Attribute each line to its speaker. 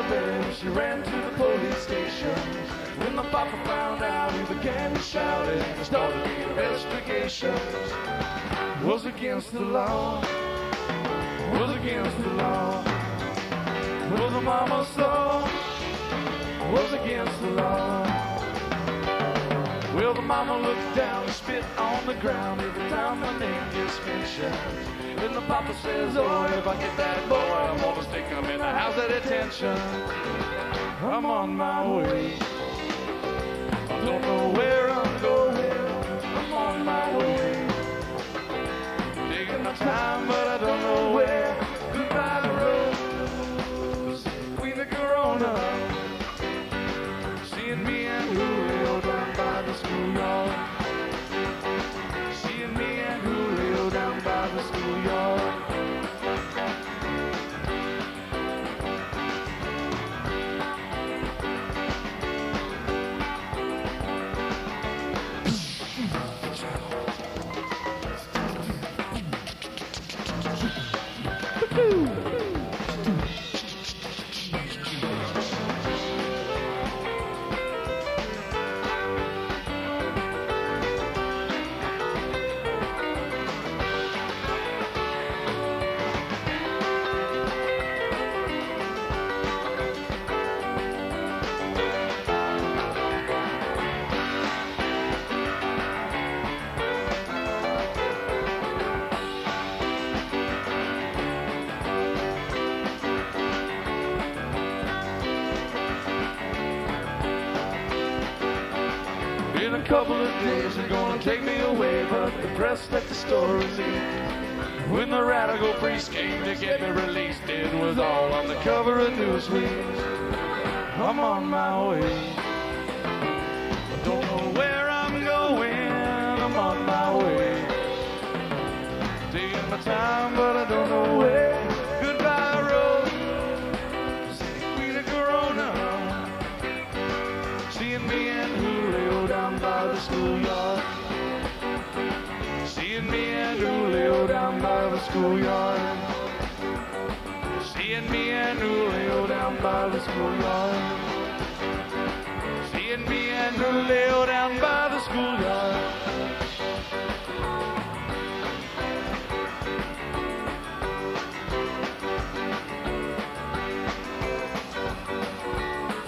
Speaker 1: her bed, she ran to the police station. When the papa found out, he began to shout and started the investigations. Was against the law, was against the law. What the mama saw was against the law. Well, the mama looked down and spit on the ground every time my name gets mentioned. And the papa says, oh, if I get that boy, I'm gonna stick him in the house of detention. I'm on my way, I don't know where I'm going. I'm on my way, taking my time, but I don't know where. Goodbye the road, Queen of Corona, seeing me and Julio down by the schoolyard. Seeing me and Julio down by the schoolyard. In a couple of days they're gonna take me away, but the press let the story leak. When the radical priest came to get me released, it was all on the cover of Newsweek. I'm on my way, I don't know where I'm going. I'm on my way, taking my time, but I don't know where. Goodbye road, Queen of Corona, seeing me and Julio down by the schoolyard. Seeing me and Julio down by the schoolyard. Seeing me and Julio down by the schoolyard. Seeing me and Julio down by